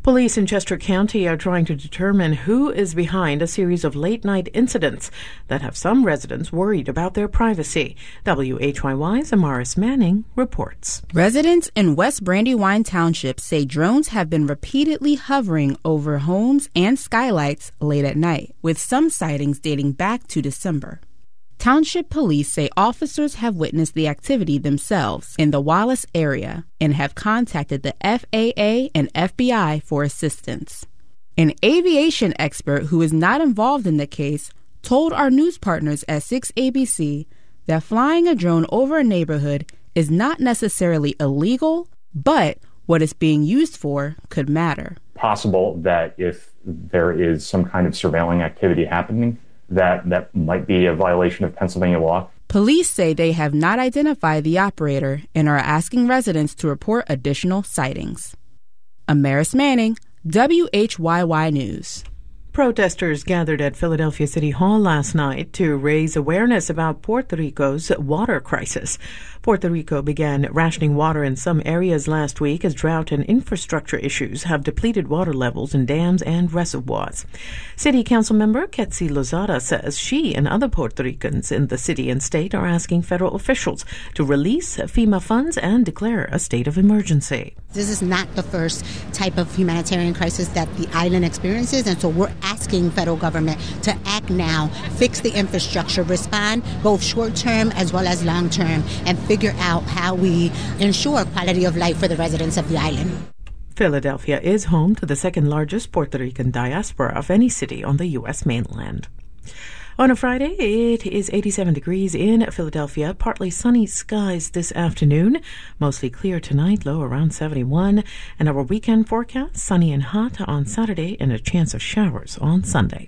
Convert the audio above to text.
Police in Chester County are trying to determine who is behind a series of late-night incidents that have some residents worried about their privacy. WHYY's Amaris Manning reports. Residents in West Brandywine Township say drones have been repeatedly hovering over homes and skylights late at night, with some sightings dating back to December. Township police say officers have witnessed the activity themselves in the Wallace area and have contacted the FAA and FBI for assistance. An aviation expert who is not involved in the case told our news partners at 6ABC that flying a drone over a neighborhood is not necessarily illegal, but what it's being used for could matter. Possible that if there is some kind of surveilling activity happening, that might be a violation of Pennsylvania law. Police say they have not identified the operator and are asking residents to report additional sightings. Amaris Manning, WHYY News. Protesters gathered at Philadelphia City Hall last night to raise awareness about Puerto Rico's water crisis. Puerto Rico began rationing water in some areas last week as drought and infrastructure issues have depleted water levels in dams and reservoirs. City Council member Ketsi Lozada says she and other Puerto Ricans in the city and state are asking federal officials to release FEMA funds and declare a state of emergency. This is not the first type of humanitarian crisis that the island experiences, and so we're asking federal government to act now, fix the infrastructure, respond both short-term as well as long-term, and figure out how we ensure quality of life for the residents of the island. Philadelphia is home to the second largest Puerto Rican diaspora of any city on the U.S. mainland. On a Friday, it is 87 degrees in Philadelphia. Partly sunny skies this afternoon. Mostly clear tonight, low around 71. And our weekend forecast, sunny and hot on Saturday and a chance of showers on Sunday.